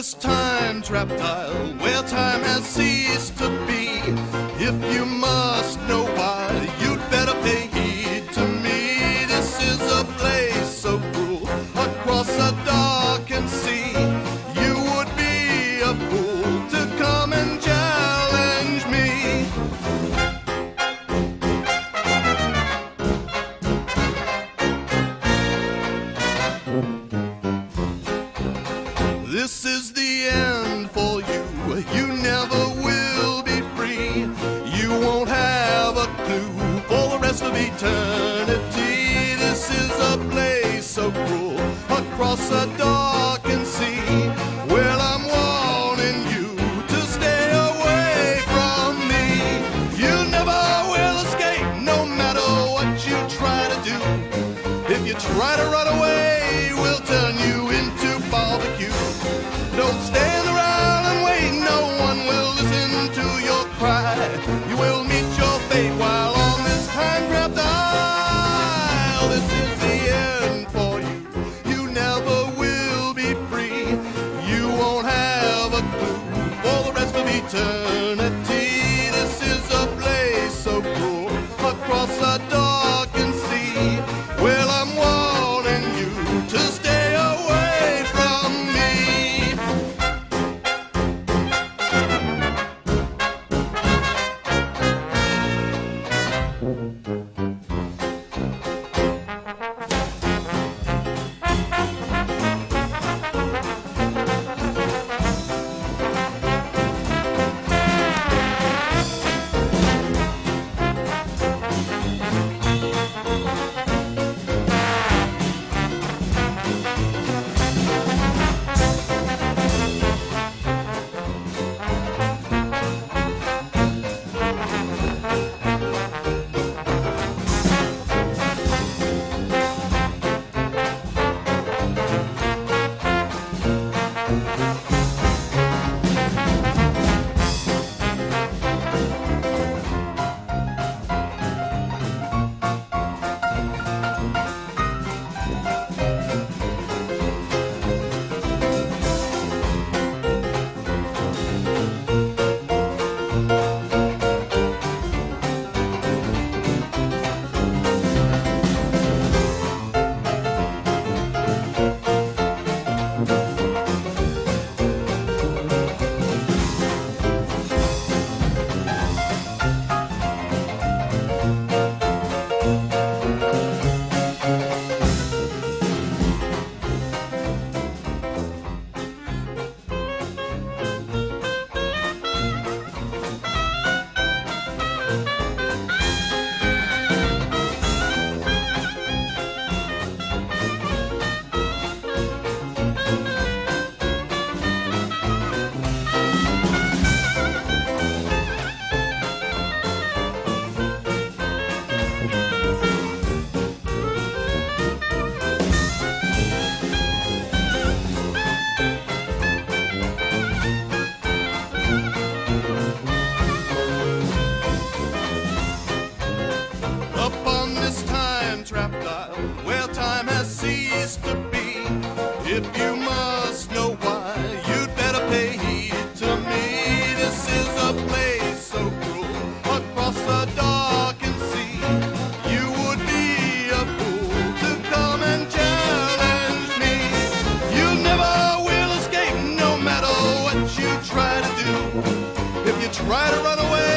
this time trap dial where time has ceased to be. If you must know why, you'd better pay heed to me. This is a place so cruel, across a darkened sea. You would be a fool to come and challenge me. This is the end for you. You never will be free. You won't have a clue for the rest of eternity. This is a place so cruel, across a darkened sea. Well, I'm warning you to stay away from me. You never will escape, no matter what you try to do. If you try to run away, we'll turn you into barbecue. Don't stand around and wait, no one will listen to your cry. You will meet your fate while on this time-trap dial. This is the end for you. You never will be free. You won't have a clue for the rest of eternity. This is a place so cruel, across a darkened sea. Well, I'm warning you to stay away from me. Upon this time-trap dial, where time has ceased to be. If you must know why, you'd better pay heed to me. This is a place so cruel, across a darkened sea. You would be a fool to come and challenge me. You never will escape, no matter what you try to do. If you try to run away,